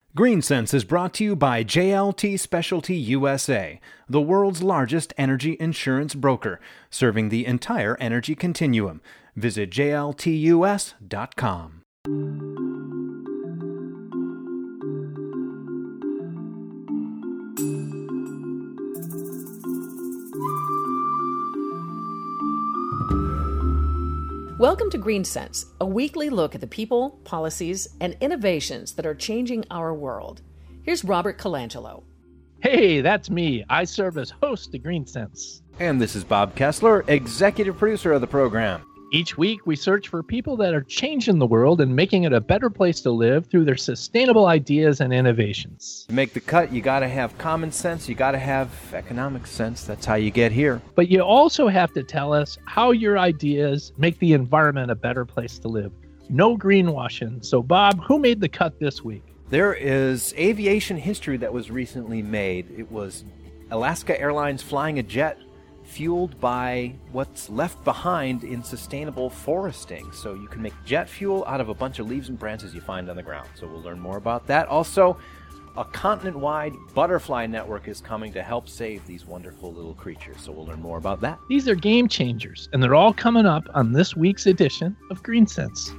GreenSense is brought to you by JLT Specialty USA, the world's largest energy insurance broker, serving the entire energy continuum. Visit jltus.com. Welcome to GreenSense, a weekly look at the people, policies, and innovations that are changing our world. Here's Robert Colangelo. Hey, that's me. I serve as host of GreenSense. And this is Bob Kessler, executive producer of the program. Each week, we search for people that are changing the world and making it a better place to live through their sustainable ideas and innovations. To make the cut, you got to have common sense, you got to have economic sense. That's how you get here. But you also have to tell us how your ideas make the environment a better place to live. No greenwashing. So, Bob, who made the cut this week? There is aviation history that was recently made. It was Alaska Airlines flying a jet fueled by what's left behind in sustainable foresting. So you can make jet fuel out of a bunch of leaves and branches you find on the ground. So we'll learn more about that. Also, a continent-wide butterfly network is coming to help save these wonderful little creatures. So we'll learn more about that. These are game changers, and they're all coming up on this week's edition of GreenSense.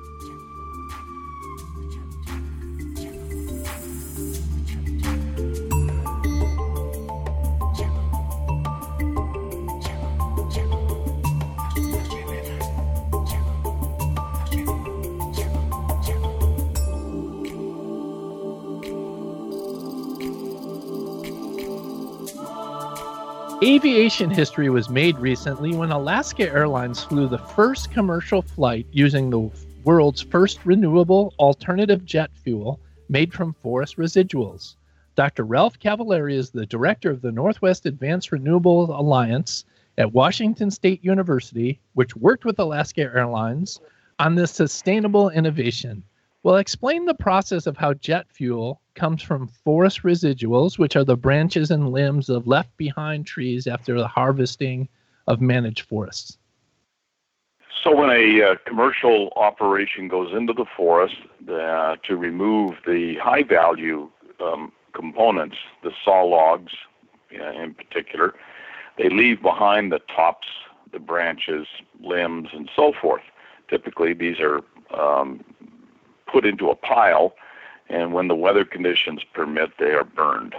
Aviation history was made recently when Alaska Airlines flew the first commercial flight using the world's first renewable alternative jet fuel made from forest residuals. Dr. Ralph Cavallari is the director of the Northwest Advanced Renewable Alliance at Washington State University, which worked with Alaska Airlines on this sustainable innovation. Well, explain the process of how jet fuel comes from forest residuals, which are the branches and limbs of left-behind trees after the harvesting of managed forests. So when a commercial operation goes into the forest to remove the high-value components, the saw logs in particular, they leave behind the tops, the branches, limbs, and so forth. Typically, these are put into a pile, and when the weather conditions permit, they are burned.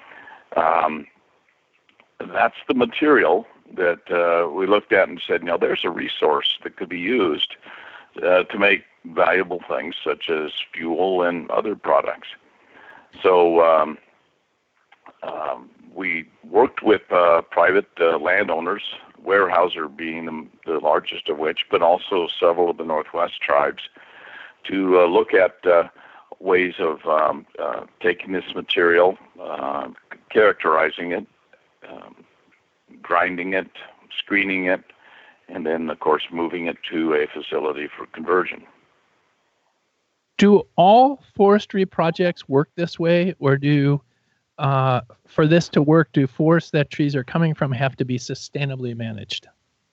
That's the material that we looked at and said, there's a resource that could be used to make valuable things such as fuel and other products. So we worked with private landowners, Weyerhaeuser being the largest of which, but also several of the Northwest tribes, to look at ways of taking this material, characterizing it, grinding it, screening it, and then, of course, moving it to a facility for conversion. Do all forestry projects work this way, or for this to work, do forests that trees are coming from have to be sustainably managed?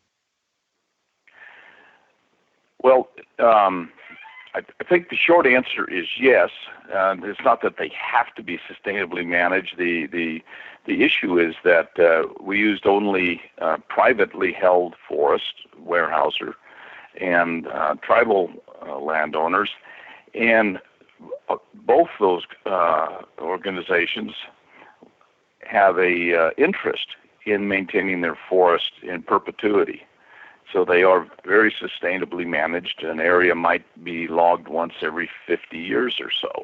Well, I think the short answer is yes. It's not that they have to be sustainably managed. The issue is that we used only privately held forests, Weyerhaeuser, and tribal landowners, and both those organizations have a interest in maintaining their forest in perpetuity. So they are very sustainably managed. An area might be logged once every 50 years or so.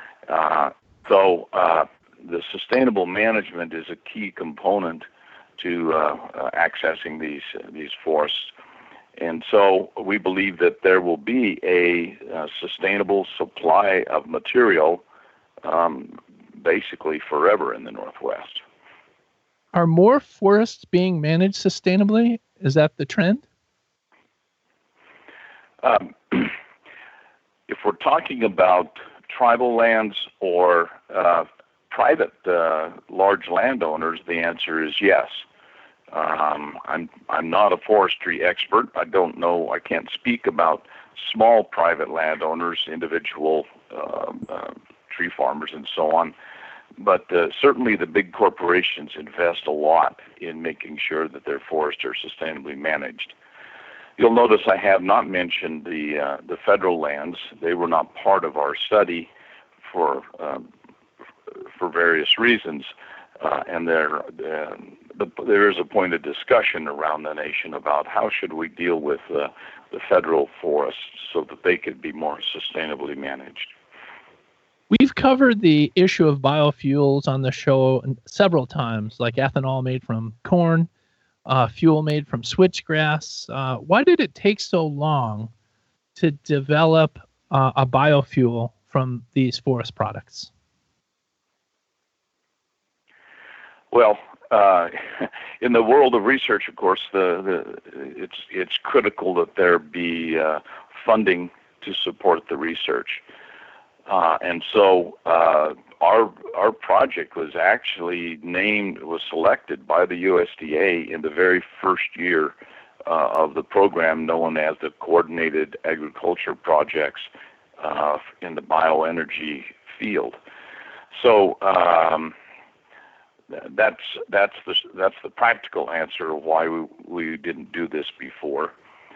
So the sustainable management is a key component to accessing these forests. And so we believe that there will be a sustainable supply of material basically forever in the Northwest. Are more forests being managed sustainably? Is that the trend? If we're talking about tribal lands or private large landowners, the answer is yes. I'm not a forestry expert. I don't know. I can't speak about small private landowners, individual tree farmers and so on. But certainly the big corporations invest a lot in making sure that their forests are sustainably managed. You'll notice I have not mentioned the federal lands. They were not part of our study for various reasons, and there is a point of discussion around the nation about how should we deal with the federal forests so that they could be more sustainably managed. We've covered the issue of biofuels on the show several times, like ethanol made from corn, fuel made from switchgrass. Why did it take so long to develop a biofuel from these forest products? Well, in the world of research, of course, it's critical that there be funding to support the research. And so our project was actually selected by the USDA in the very first year of the program known as the Coordinated Agriculture Projects in the bioenergy field. So that's the practical answer of why we didn't do this before.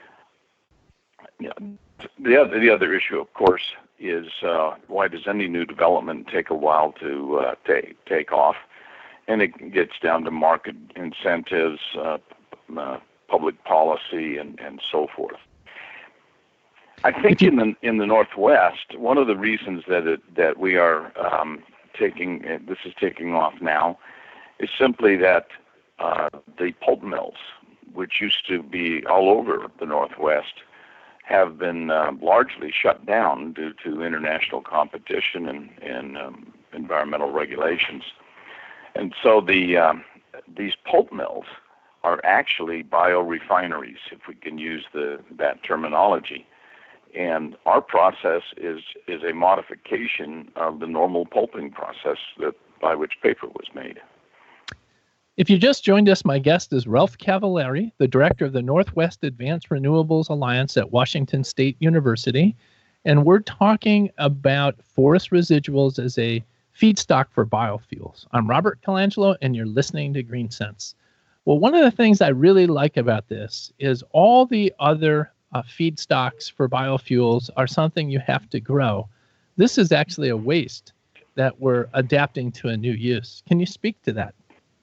The other issue, of course, is why does any new development take a while to take off? And it gets down to market incentives, public policy, and so forth. I think in the Northwest, one of the reasons that we are this is taking off now, is simply that the pulp mills, which used to be all over the Northwest, have been largely shut down due to international competition and environmental regulations. And so these pulp mills are actually biorefineries, if we can use that terminology. And our process is a modification of the normal pulping process by which paper was made. If you just joined us, my guest is Ralph Cavallari, the director of the Northwest Advanced Renewables Alliance at Washington State University. And we're talking about forest residuals as a feedstock for biofuels. I'm Robert Colangelo, and you're listening to Green Sense. Well, one of the things I really like about this is all the other feedstocks for biofuels are something you have to grow. This is actually a waste that we're adapting to a new use. Can you speak to that?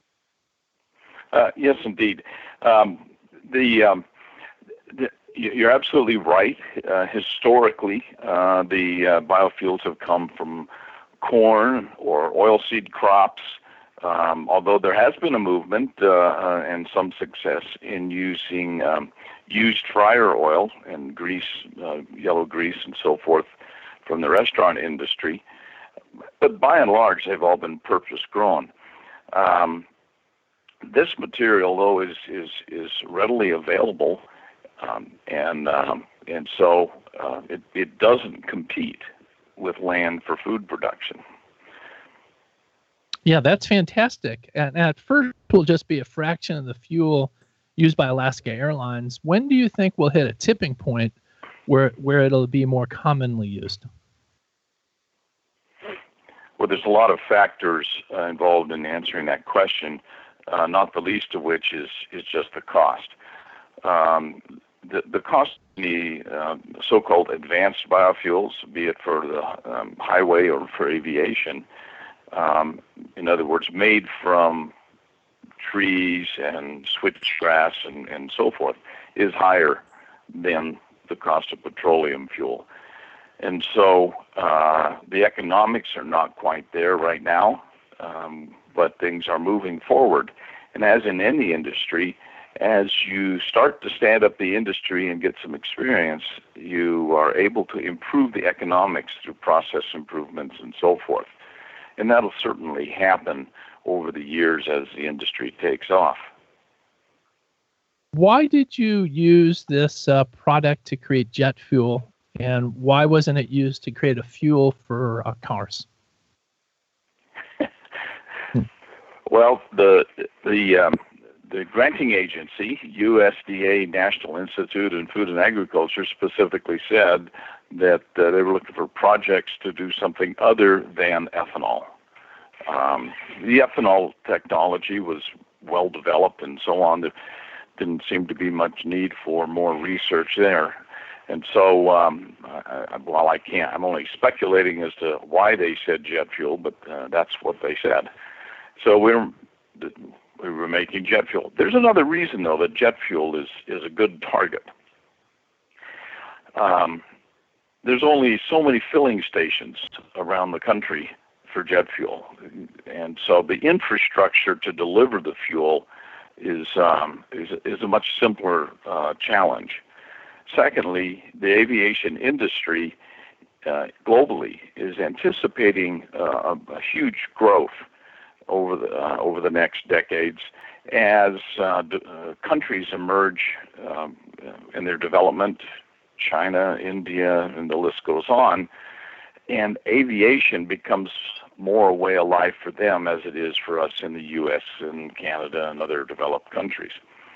Yes, indeed. You're absolutely right. Historically, the biofuels have come from corn or oilseed crops, although there has been a movement and some success in using used fryer oil and grease, yellow grease and so forth from the restaurant industry. But by and large, they've all been purpose grown. This material, though, is readily available, and so it doesn't compete with land for food production. Yeah, that's fantastic. And at first, it will just be a fraction of the fuel used by Alaska Airlines. When do you think we'll hit a tipping point where it'll be more commonly used? Well, there's a lot of factors involved in answering that question. Not the least of which is just the cost. The cost of the so-called advanced biofuels, be it for the highway or for aviation, in other words, made from trees and switchgrass and so forth, is higher than the cost of petroleum fuel. And so the economics are not quite there right now. But things are moving forward. And as in any industry, as you start to stand up the industry and get some experience, you are able to improve the economics through process improvements and so forth. And that'll certainly happen over the years as the industry takes off. Why did you use this product to create jet fuel, and why wasn't it used to create a fuel for cars? Well, the granting agency, USDA National Institute in Food and Agriculture, specifically said that they were looking for projects to do something other than ethanol. The ethanol technology was well developed and so on. There didn't seem to be much need for more research there. And so, while I'm only speculating as to why they said jet fuel, but that's what they said. So we were making jet fuel. There's another reason, though, that jet fuel is a good target. There's only so many filling stations around the country for jet fuel, and so the infrastructure to deliver the fuel is a much simpler challenge. Secondly, the aviation industry globally is anticipating a huge growth over the next decades as countries emerge in their development. China, India, and the list goes on, and aviation becomes more a way of life for them as it is for us in the U.S. and Canada and other developed countries.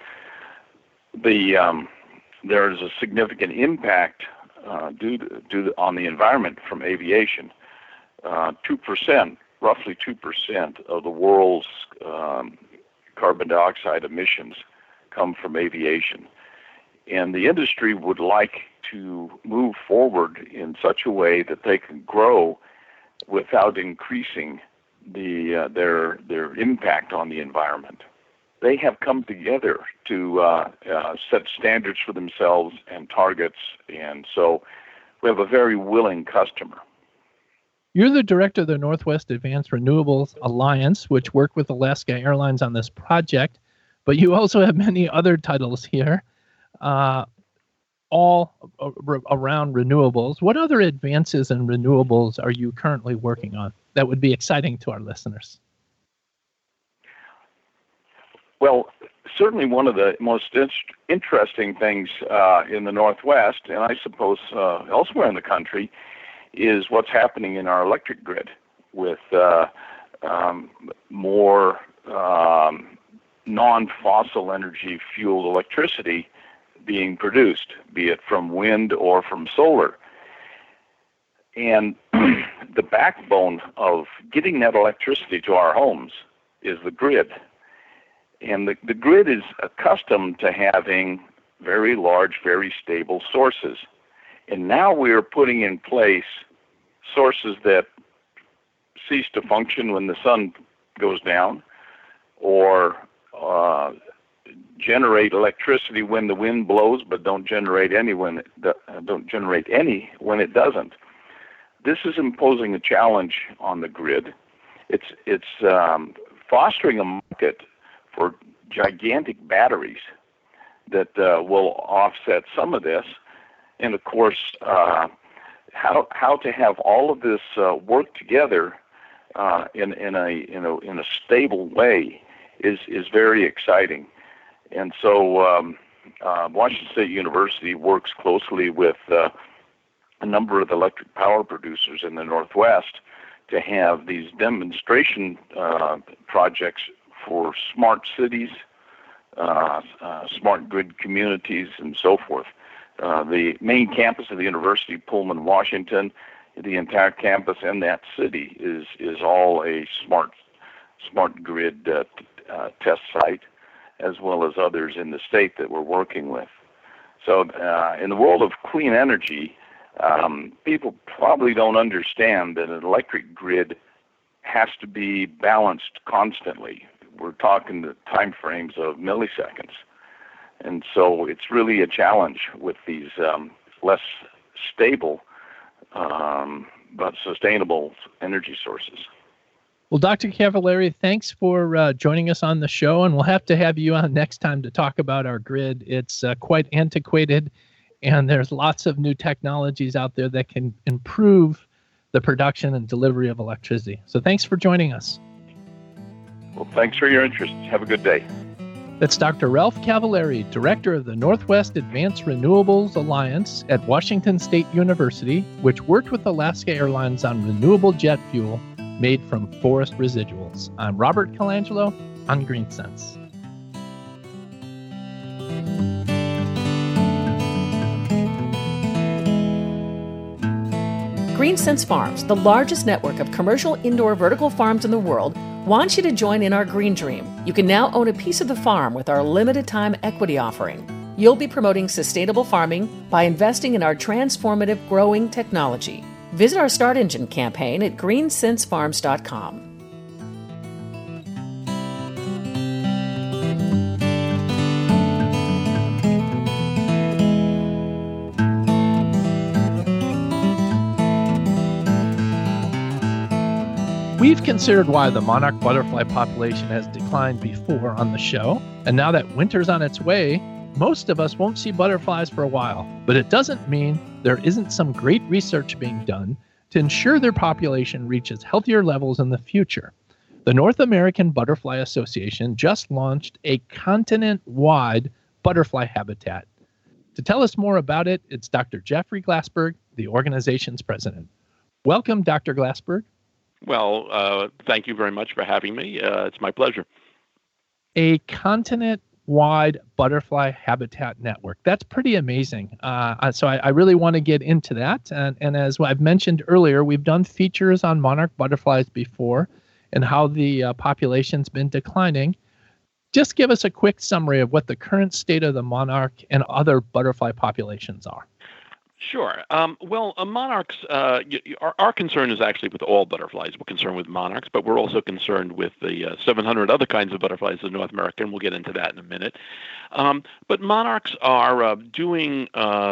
There is a significant impact on the environment from aviation. 2%, roughly 2% of the world's carbon dioxide emissions come from aviation. And the industry would like to move forward in such a way that they can grow without increasing their impact on the environment. They have come together to set standards for themselves and targets, and so we have a very willing customer. You're the director of the Northwest Advanced Renewables Alliance, which worked with Alaska Airlines on this project, but you also have many other titles here. All around renewables. What other advances in renewables are you currently working on that would be exciting to our listeners? Well, certainly one of the most interesting things in the Northwest, and I suppose elsewhere in the country, is what's happening in our electric grid with more non-fossil energy fueled electricity being produced, be it from wind or from solar. And the backbone of getting that electricity to our homes is the grid. And the grid is accustomed to having very large, very stable sources. And now we are putting in place sources that cease to function when the sun goes down, or generate electricity when the wind blows, but don't generate any when it doesn't. This is imposing a challenge on the grid. It's fostering a market for gigantic batteries that will offset some of this, and of course, how to have all of this work together in a stable way is very exciting. And so Washington State University works closely with a number of electric power producers in the Northwest to have these demonstration projects for smart cities, smart grid communities, and so forth. The main campus of the University, Pullman, Washington, the entire campus and that city is all a smart grid test site, as well as others in the state that we're working with. So in the world of clean energy, people probably don't understand that an electric grid has to be balanced constantly. We're talking the time frames of milliseconds. And so it's really a challenge with these less stable but sustainable energy sources. Well, Dr. Cavallari, thanks for joining us on the show, and we'll have to have you on next time to talk about our grid. It's quite antiquated, and there's lots of new technologies out there that can improve the production and delivery of electricity. So thanks for joining us. Well, thanks for your interest. Have a good day. That's Dr. Ralph Cavallari, Director of the Northwest Advanced Renewables Alliance at Washington State University, which worked with Alaska Airlines on renewable jet fuel made from forest residuals. I'm Robert Colangelo on GreenSense. GreenSense Farms, the largest network of commercial indoor vertical farms in the world, wants you to join in our green dream. You can now own a piece of the farm with our limited time equity offering. You'll be promoting sustainable farming by investing in our transformative growing technology. Visit our Start Engine campaign at greensensefarms.com. We've considered why the monarch butterfly population has declined before on the show, and now that winter's on its way, most of us won't see butterflies for a while. But it doesn't mean there isn't some great research being done to ensure their population reaches healthier levels in the future. The North American Butterfly Association just launched a continent-wide butterfly habitat. To tell us more about it, it's Dr. Jeffrey Glassberg, the organization's president. Welcome, Dr. Glassberg. Well, thank you very much for having me. It's my pleasure. A continent-wide butterfly habitat network. That's pretty amazing. So I really want to get into that. And as I've mentioned earlier, we've done features on monarch butterflies before and how the population's been declining. Just give us a quick summary of what the current state of the monarch and other butterfly populations are. Sure. Monarchs, our concern is actually with all butterflies. We're concerned with monarchs, but we're also concerned with the 700 other kinds of butterflies in North America, and we'll get into that in a minute. But monarchs are doing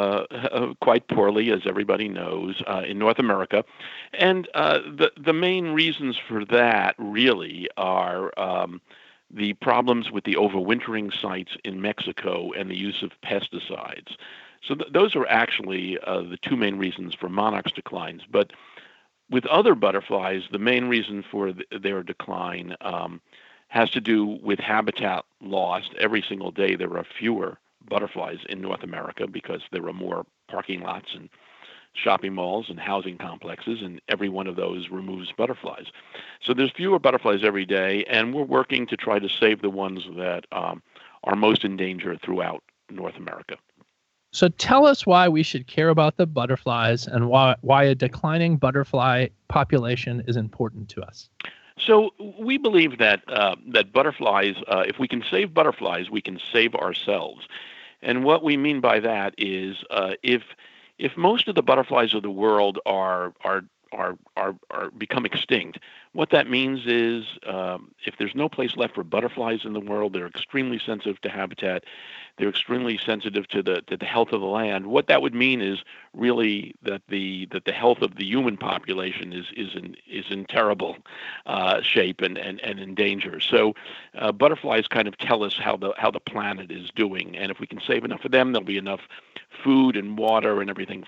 quite poorly, as everybody knows, in North America. And the main reasons for that really are the problems with the overwintering sites in Mexico and the use of pesticides. So those are actually the two main reasons for monarchs' declines. But with other butterflies, the main reason for their decline has to do with habitat loss. Every single day there are fewer butterflies in North America because there are more parking lots and shopping malls and housing complexes, and every one of those removes butterflies. So there's fewer butterflies every day, and we're working to try to save the ones that are most in danger throughout North America. So tell us why we should care about the butterflies and why a declining butterfly population is important to us. So we believe that that butterflies, if we can save butterflies, we can save ourselves. And what we mean by that is if most of the butterflies of the world are become extinct, what that means is if there's no place left for butterflies in the world, they're extremely sensitive to habitat. They're extremely sensitive to the health of the land. What that would mean is really that the health of the human population is in terrible shape and in danger. So butterflies kind of tell us how the planet is doing, and if we can save enough of them, there'll be enough food and water and everything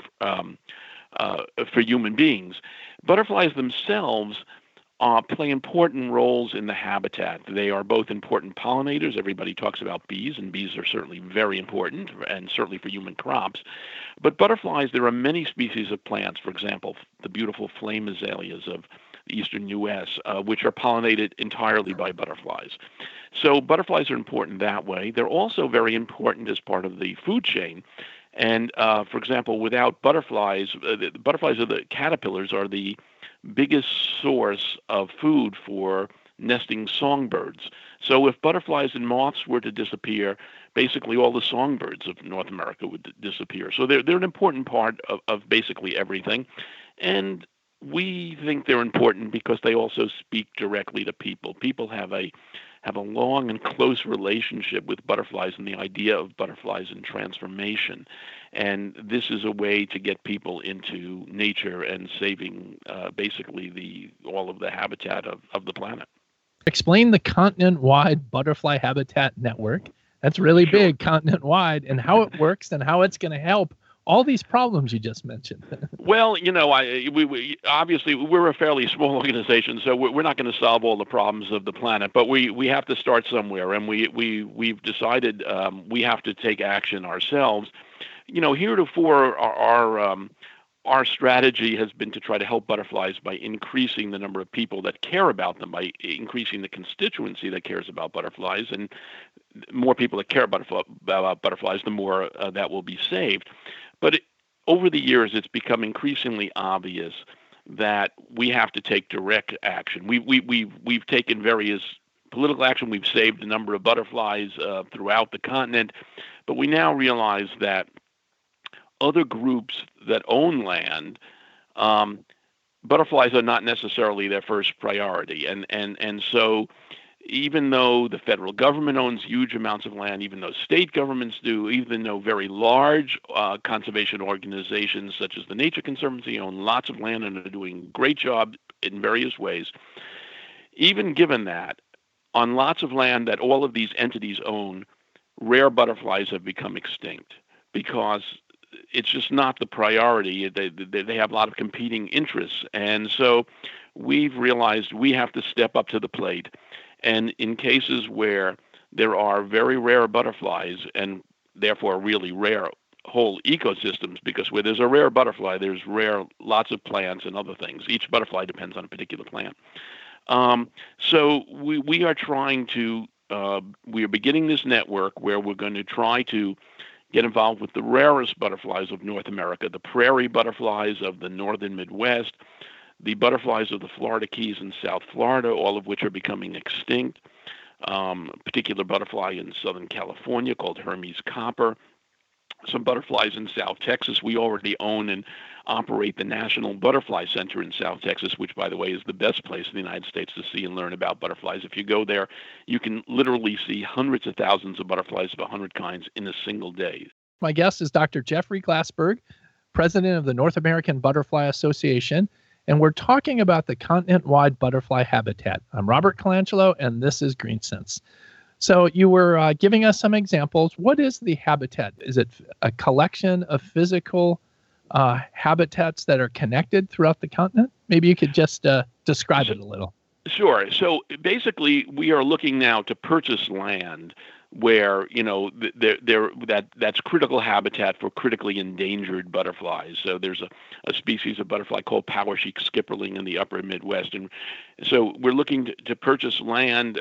for human beings. Butterflies themselves play important roles in the habitat. They are both important pollinators. Everybody talks about bees, and bees are certainly very important, and certainly for human crops. But butterflies, there are many species of plants, for example, the beautiful flame azaleas of the eastern U.S., which are pollinated entirely by butterflies. So butterflies are important that way. They're also very important as part of the food chain. And, for example, without butterflies, the butterflies are the caterpillars are the biggest source of food for nesting songbirds. So if butterflies and moths were to disappear, basically all the songbirds of North America would disappear. So they're an important part of basically everything. And we think they're important because they also speak directly to people. People have a long and close relationship with butterflies and the idea of butterflies and transformation. And this is a way to get people into nature and saving basically all of the habitat of the planet. Explain the continent-wide butterfly habitat network. That's really Sure. big, continent-wide, and how it works and how it's going to help all these problems you just mentioned. Well, we obviously we're a fairly small organization, so we're not going to solve all the problems of the planet, but we have to start somewhere, and we've decided we have to take action ourselves. Heretofore our strategy has been to try to help butterflies by increasing the number of people that care about them, by increasing the constituency that cares about butterflies, and more people that care about butterflies, the more that will be saved. But over the years, it's become increasingly obvious that we have to take direct action. We've taken various political action. We've saved a number of butterflies throughout the continent, but we now realize that other groups that own land, butterflies are not necessarily their first priority, and so even though the federal government owns huge amounts of land, even though state governments do, even though very large conservation organizations such as the Nature Conservancy own lots of land and are doing a great job in various ways, even given that, on lots of land that all of these entities own, rare butterflies have become extinct because it's just not the priority. They have a lot of competing interests. And so we've realized we have to step up to the plate. And in cases where there are very rare butterflies and therefore really rare whole ecosystems, because where there's a rare butterfly, there's rare lots of plants and other things. Each butterfly depends on a particular plant. So we are trying to, we are beginning this network where we're going to try to get involved with the rarest butterflies of North America, the prairie butterflies of the northern Midwest, the butterflies of the Florida Keys in South Florida, all of which are becoming extinct, a particular butterfly in Southern California called Hermes copper, some butterflies in South Texas. We already own and operate the National Butterfly Center in South Texas, which, by the way, is the best place in the United States to see and learn about butterflies. If you go there, you can literally see hundreds of thousands of butterflies of 100 kinds in a single day. My guest is Dr. Jeffrey Glassberg, president of the North American Butterfly Association, and we're talking about the continent-wide butterfly habitat. I'm Robert Colangelo, and this is GreenSense. So you were giving us some examples. What is the habitat? Is it a collection of physical habitats that are connected throughout the continent? Maybe you could just describe it a little. Sure. So basically, we are looking now to purchase land where, you know, that's critical habitat for critically endangered butterflies. So there's a species of butterfly called power-cheek skipperling in the upper Midwest. And so we're looking to purchase land.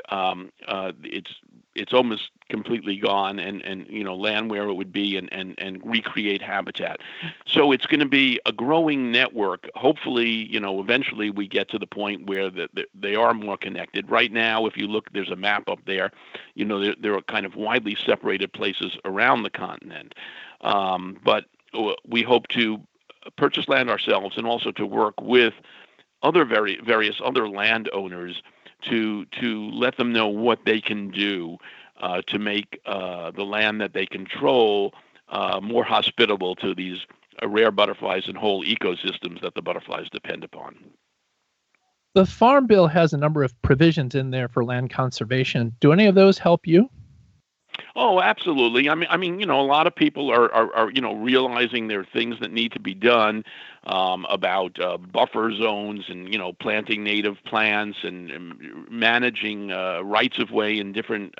It's almost completely gone, and you know, land where it would be and recreate habitat. So it's going to be a growing network. Hopefully, you know, eventually we get to the point where they are more connected. Right now, if you look, there's a map up there. You know, there are kind of widely separated places around the continent. But we hope to purchase land ourselves and also to work with other various other landowners to let them know what they can do to make the land that they control more hospitable to these rare butterflies and whole ecosystems that the butterflies depend upon. The Farm Bill has a number of provisions in there for land conservation. Do any of those help you? Oh, absolutely. I mean, you know, a lot of people are you know, realizing there are things that need to be done about buffer zones and, you know, planting native plants and managing rights of way in different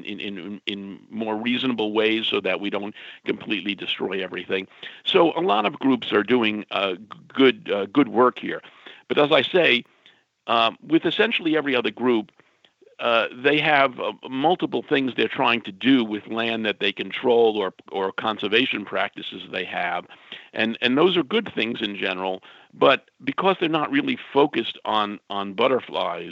in more reasonable ways so that we don't completely destroy everything. So a lot of groups are doing good work here. But as I say, with essentially every other group, they have multiple things they're trying to do with land that they control or conservation practices they have. And those are good things in general, but because they're not really focused on butterflies,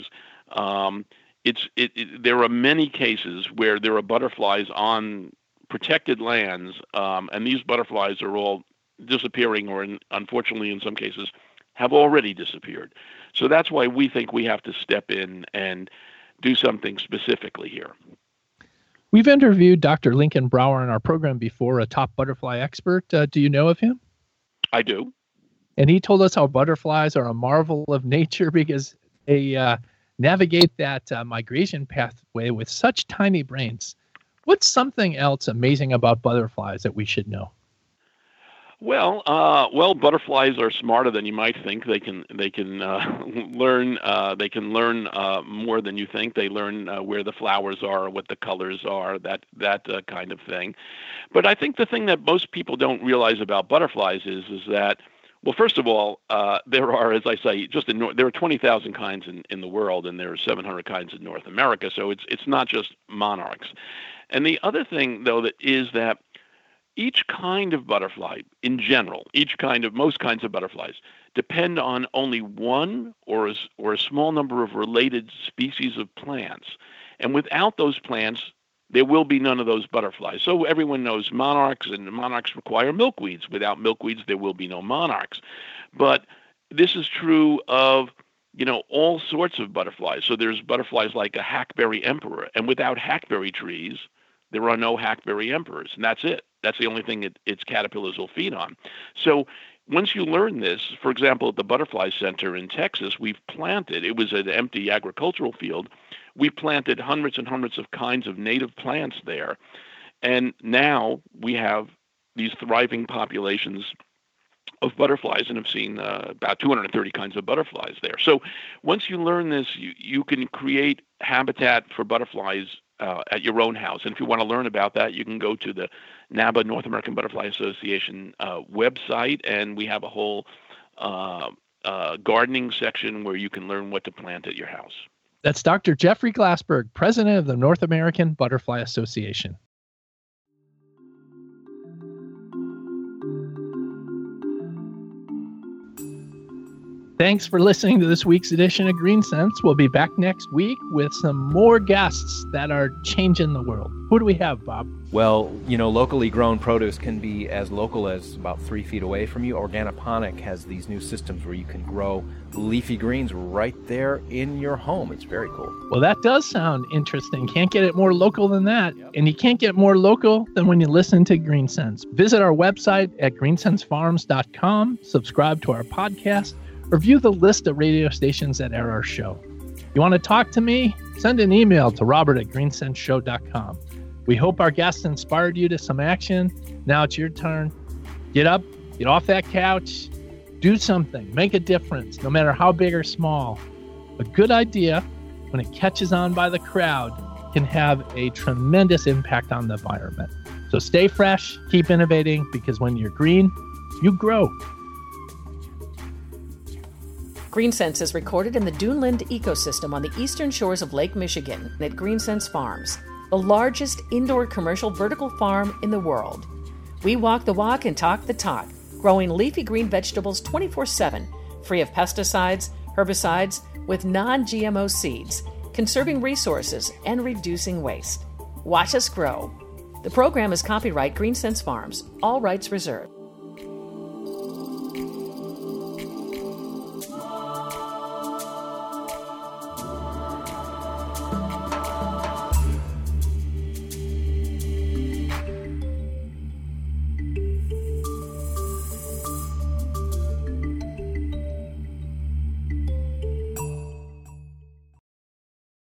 there are many cases where there are butterflies on protected lands, and these butterflies are all disappearing or, unfortunately, in some cases, have already disappeared. So that's why we think we have to step in and do something specifically here. We've interviewed Dr. Lincoln Brower in our program before, a top butterfly expert. Do you know of him? I do. And he told us how butterflies are a marvel of nature because they navigate that migration pathway with such tiny brains. What's something else amazing about butterflies that we should know? Well, butterflies are smarter than you might think. They can learn. They can learn more than you think. They learn where the flowers are, what the colors are, that kind of thing. But I think the thing that most people don't realize about butterflies is that, well, first of all, there are, as I say, there are 20,000 kinds in the world, and there are 700 kinds in North America. So it's not just monarchs. And the other thing, though, that each kind of butterfly, in general, most kinds of butterflies, depend on only one or a small number of related species of plants. And without those plants, there will be none of those butterflies. So everyone knows monarchs, and monarchs require milkweeds. Without milkweeds, there will be no monarchs. But this is true of, all sorts of butterflies. So there's butterflies like a hackberry emperor, and without hackberry trees, there are no hackberry emperors, and that's it. That's the only thing its caterpillars will feed on. So once you learn this, for example, at the Butterfly Center in Texas, it was an empty agricultural field. We planted hundreds and hundreds of kinds of native plants there. And now we have these thriving populations of butterflies and have seen about 230 kinds of butterflies there. So once you learn this, you can create habitat for butterflies at your own house. And if you want to learn about that, you can go to the NABA, North American Butterfly Association website, and we have a whole gardening section where you can learn what to plant at your house. That's Dr. Jeffrey Glassberg, president of the North American Butterfly Association. Thanks for listening to this week's edition of Green Sense. We'll be back next week with some more guests that are changing the world. Who do we have, Bob? Well, locally grown produce can be as local as about 3 feet away from you. Organiponic has these new systems where you can grow leafy greens right there in your home. It's very cool. Well, that does sound interesting. Can't get it more local than that. Yep. And you can't get more local than when you listen to Green Sense. Visit our website at greensensefarms.com. Subscribe to our podcast. Review the list of radio stations that air our show. You want to talk to me? Send an email to robert@greensenseshow.com. We hope our guests inspired you to some action. Now it's your turn. Get up, get off that couch, do something, make a difference, no matter how big or small. A good idea, when it catches on by the crowd, can have a tremendous impact on the environment. So stay fresh, keep innovating, because when you're green, you grow. Green Sense is recorded in the Duneland ecosystem on the eastern shores of Lake Michigan at Green Sense Farms, the largest indoor commercial vertical farm in the world. We walk the walk and talk the talk, growing leafy green vegetables 24/7, free of pesticides, herbicides, with non-GMO seeds, conserving resources and reducing waste. Watch us grow. The program is copyright Green Sense Farms, all rights reserved.